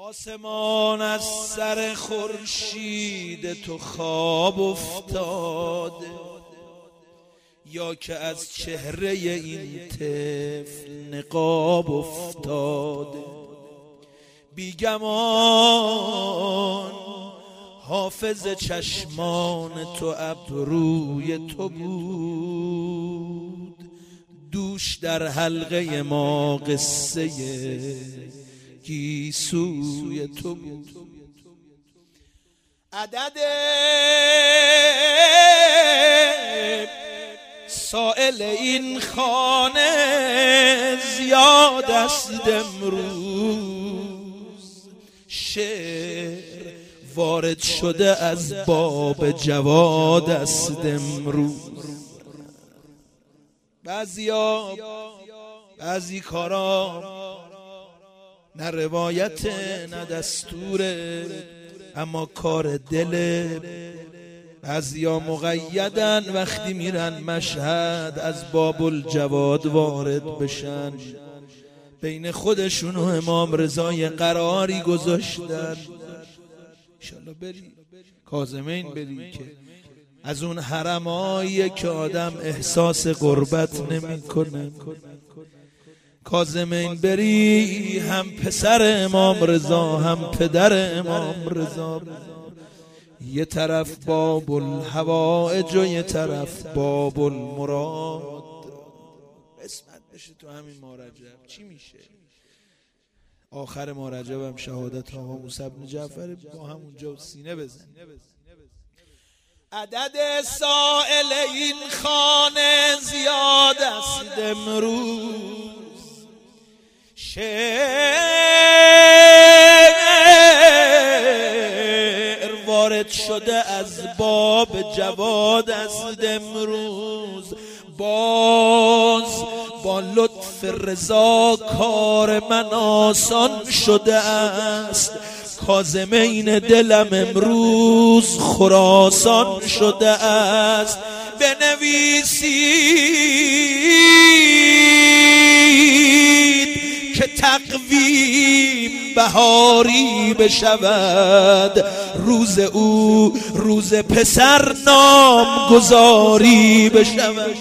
آسمان از سر خورشید تو خواب افتاده، یا که از چهره این طفل نقاب افتاده. بیگمان حافظ چشمان تو ابروی تو بود، دوش در حلقه ما قصه گیسوی تو بود. عدد سائل این خانه زیاد است امروز، شعر وارد شده از باب جواد است امروز. بعضی کارا نه روایت نه دستوره، اما کار دله. بعضیا مقیدن وقتی میرن مشهد از باب الجواد وارد بشن، بین خودشون و امام رضا قراری گذاشتن. انشالله بری کاظمین، بری که از اون حرماییه که آدم احساس غربت نمی کنه. کاظمین بری، هم پسر امام رضا هم پدر امام رضا، یه طرف باب الحوائج و یه طرف باب المراد. قسمت بشه تو همین ماه رجب چی میشه؟ آخر ماه رجب هم شهادت آقا موسی بن جعفر، با همونجا سینه بزن. عدد سائل این خانه زیاد است امروز، شعر وارد شده از باب جواد است امروز. باز با لطف رضا کار من آسان شده است، کاظمین دلم امروز خراسان شده است. بنویسید که تقویم بهاری بشود، روز او روز پسر نام گذاری بشود.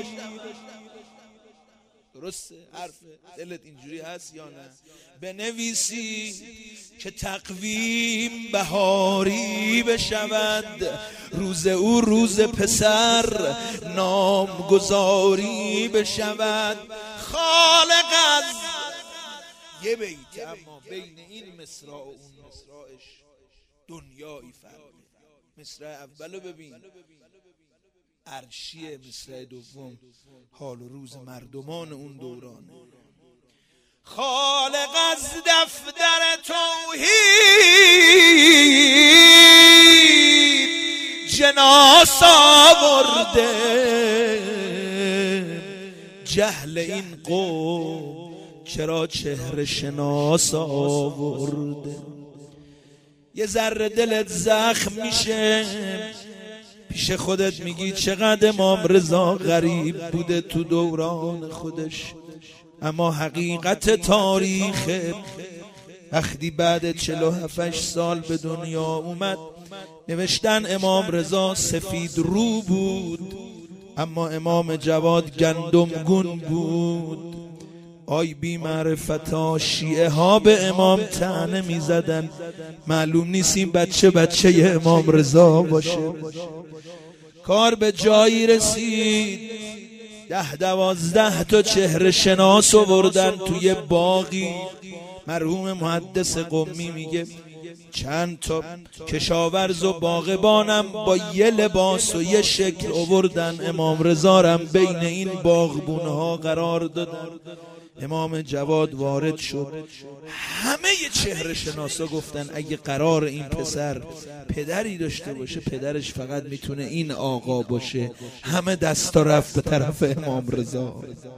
درسته؟ حرف دلت اینجوری هست یا نه؟ بنویسی که تقویم بهاری بشود، روز او روز پسر نام گذاری بشود. خالق از یه بیت، اما بین این مصرع و اون مصرعش دنیایی فرقه. مصرع اولو ببین، عرشیه. مصرع دوم حال و روز مردمان اون دورانه. خالق از دفتر توحید جناس آورده، جهل این قوم چرا چهره شناس آورده. یه ذره دلت زخم میشه، پیش خودت میگی چقدر امام رضا غریب بوده تو دوران خودش، اما حقیقت تاریخ وقتی بعد 47 سال به دنیا اومد، نوشتن امام رضا سفید رو بود اما امام جواد گندم گون بود. آی بی معرفتا، شیعه ها به امام طعنه می زدن، معلوم نیست این بچه امام رضا باشه. کار به جایی رسید 10-12 تا چهره شناس آوردن توی باغی. مرحوم محدث قمی میگه چند تا کشاورز و باغبانم با یه لباس و یه شکل آوردن، امام رضا رم بین این باغبونه ها قرار دادن. امام جواد وارد شد، همه چهره شناسا گفتن اگه قرار این پسر پدری داشته باشه، پدرش فقط میتونه این آقا باشه. همه دستا رفت به طرف امام رضا.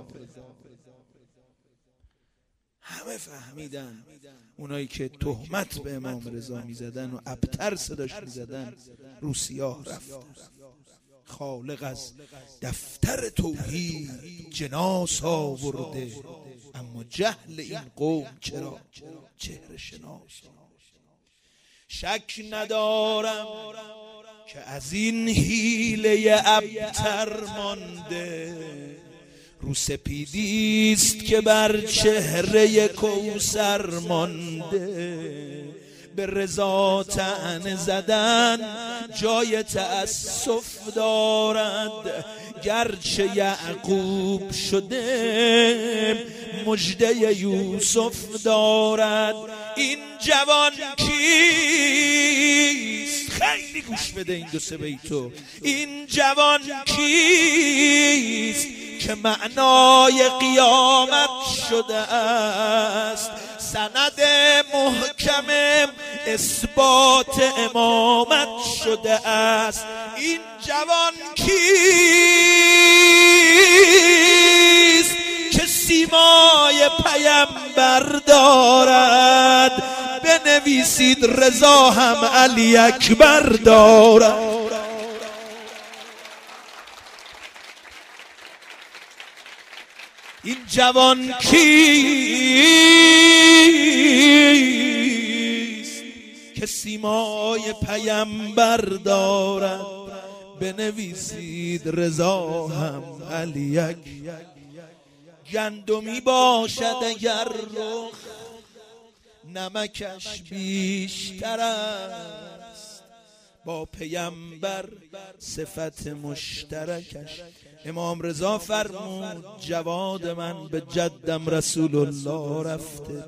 همه فهمیدن اونایی که تهمت به امام رضا میزدن و ابتر صداش میزدن رو سیاه رفتن. خالق از دفتر توحید جناس آورده، اما جهل این قوم چرا چهره شناس. شک ندارم که از این حیله ابتر مانده، رو سپیدیست که بر چهره کوثر مانده. به رضا طعنه زدن جای تأسف دارد، گرچه یعقوب شده مژده یوسف دارد. این جوان کیست؟ خیلی گوش بده این دو سه بیتو. این جوان کیست که معنای قیامت شده است؟ سند محکم اثبات امامت شده است. این جوان کیست که سیمای پیامبر دارد؟ بنویسید رضا هم علی اکبر دارد. این جوان کیست که سیمای پیامبر دارد؟ بنویسید رضا هم علی اکبر. گندمی باشد اگر رخ نمکش بیشتر است، با پیامبر صفت مشترکش. امام رضا فرمود جواد من به جدم رسول الله رفته.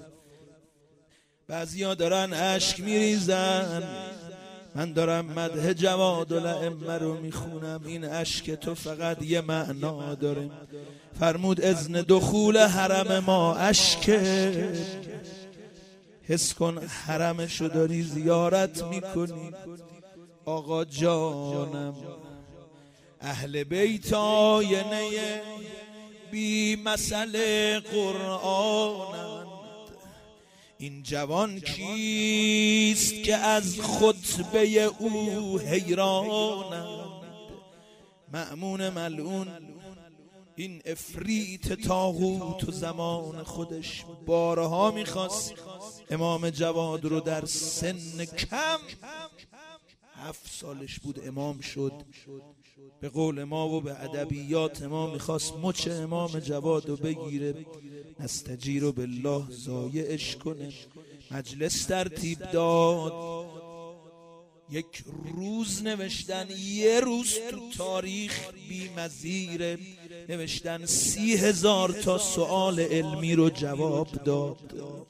بعضیا دارن اشک میریزن، من دارم مدح جوادالائمه رو میخونم. این اشک تو فقط یه معنا داره. فرمود اذن دخول حرم ما اشکه. حس کن حرمشو داری زیارت میکنی. آقا جانم اهل بیت آینه بی مسئله قرآنند. این جوان کیست که از خطبه او حیرانند؟ مأمون ملعون این افریت طاغوت و زمان خودش بارها میخواست امام جواد رو در سن کم 7 سالش بود امام شد. به قول ما و به ادبیات ما میخواست مچ امام جواد رو بگیره، نستجیر بالله ضایعش کنه. مجلس ترتیب داد. یک روز نوشتن، یه روز تو تاریخ بی مزیره، نوشتن 30,000 تا سوال علمی رو جواب داد.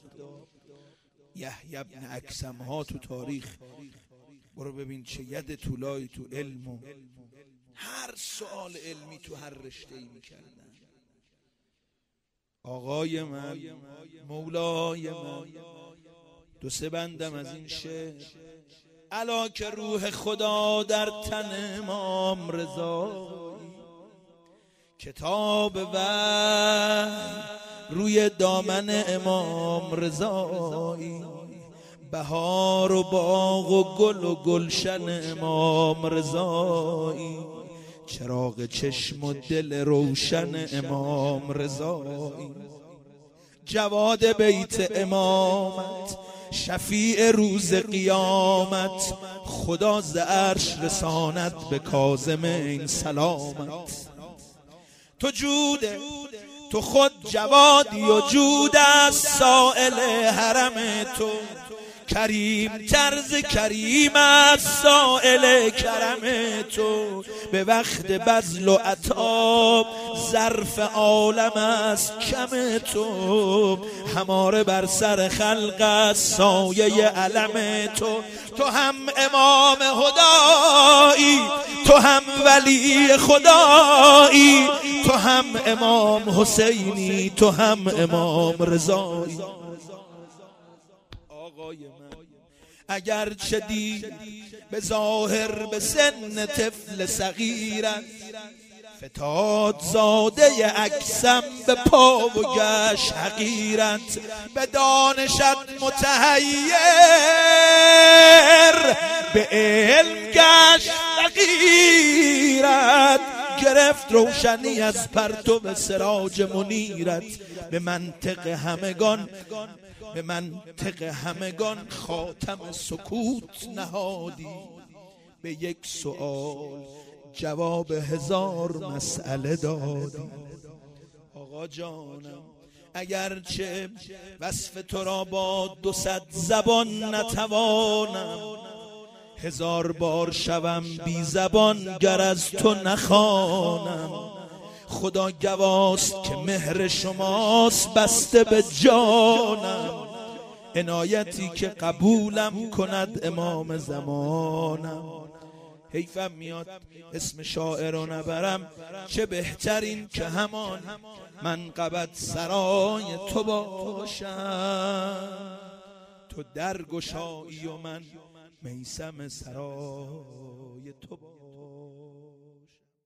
یحیی بن اکثم ها تو تاریخ برو ببین چه ید طولایی تو علم و هر سوال علمی تو هر رشته‌ای میکردن. آقای من، مولای من، 2-3 بندم از این شعر. الا که روح خدا در تن امام رضا، کتاب وحی روی دامن امام رضایی، بهار و باغ و گل و گلشن امام رضایی، چراغ چشم و دل روشن امام رضایی، جواد بیت امامت، شفیع روز قیامت، خدا ز عرش رساند به کاظم این سلامت. تو جوده، تو خود جوادی و جود از سائل حرم تو، کریم طرز کریم از سائل کرم تو، به وقت بذل و عطا ظرف عالم از کم تو، هماره بر سر خلق از سایه علم تو. تو هم امام هدایی، تو هم ولی خدایی، تو هم امام حسینی، تو هم امام رضایی. آقای من اگر چه دید به ظاهر به سن طفل صغیرت، فتاد زاده اکثم به پا و گشت حقیرت، به دانشت متحیر به علم گشت فقیرت، گرفت روشنی از پرتو سراج منیرت. به منطق همگان خاتم سکوت نهادی. به یک سؤال جواب 1000 مسئله دادی. آقا جانم اگرچه وصف تو را با 200 زبان نتوانم، 1000 بار شوم بی زبان گر از تو نخوانم. خدا گواست که مهر شماست بسته به جانم، عنایتی که قبولم کند امام زمانم. حیفم میاد اسم شاعر رو نبرم، چه بهترین که همان منقبت سرای تو باشم. تو درگشایی و من میثم سرای تو باشم.